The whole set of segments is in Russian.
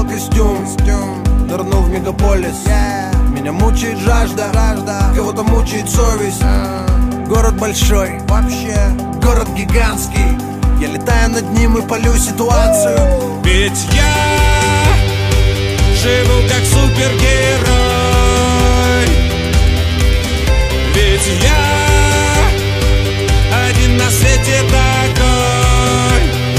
костюм, нырнул в мегаполис. Меня мучает жажда, кого-то мучает совесть. Город большой, вообще город гигантский. Я летаю над ним и полю ситуацию. Ведь я живу как супергерой. Ведь я один на свете такой.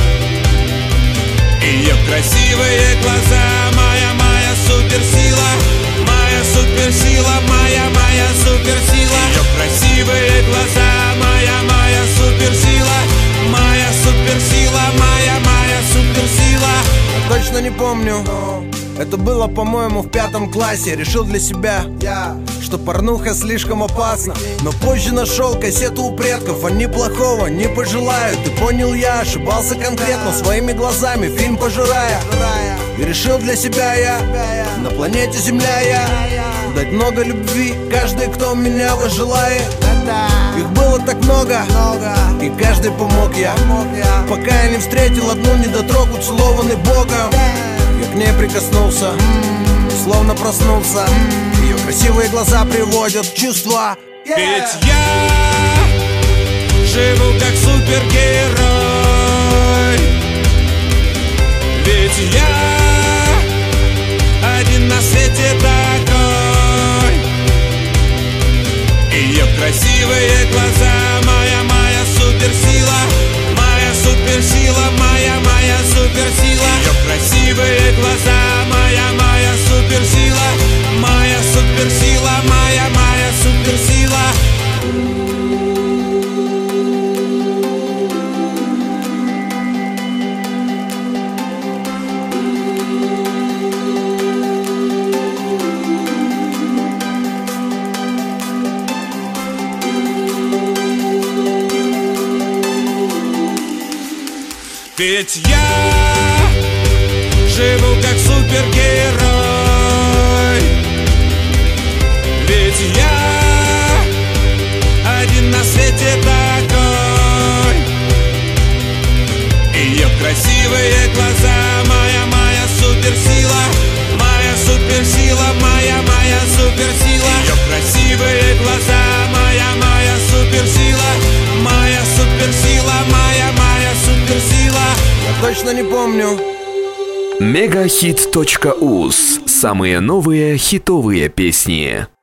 Ее красивые глаза, моя суперсила. Моя суперсила, моя суперсила. Ее красивые глаза, моя суперсила. Моя суперсила, моя суперсила. Я точно не помню, это было, по-моему, в 5 классе. Решил для себя, что порнуха слишком опасна. Но позже нашел кассету у предков. Они плохого не пожелают. И понял, я ошибался конкретно, своими глазами фильм пожирая. И решил для себя я, на планете Земля я, дать много любви каждый, кто меня возжелает. Их было так много, и каждый помог я, пока я не встретил одну недотрогу, целованный Богом. Я к ней прикоснулся, словно проснулся. Ее красивые глаза приводят в чувства. Ведь я живу как супергерой. Ведь я один на свете такой. Ее красивые глаза, моя суперсила. Моя суперсила, моя суперсила. Ее красивые глаза, моя суперсила. Моя суперсила, моя суперсила. Ведь я живу как супергерой. Ведь я один на свете такой. Ее красивые глаза, моя суперсила. Моя суперсила, моя суперсила. Ее красивые глаза, моя суперсила. Моя суперсила, моя суперсила. Я точно не помню. Мегахит.уз. Самые новые хитовые песни.